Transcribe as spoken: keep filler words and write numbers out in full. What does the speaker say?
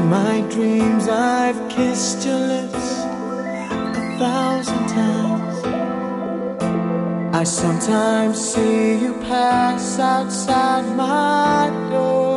my dreams I've kissed your lips a thousand times. I sometimes see you pass outside my door.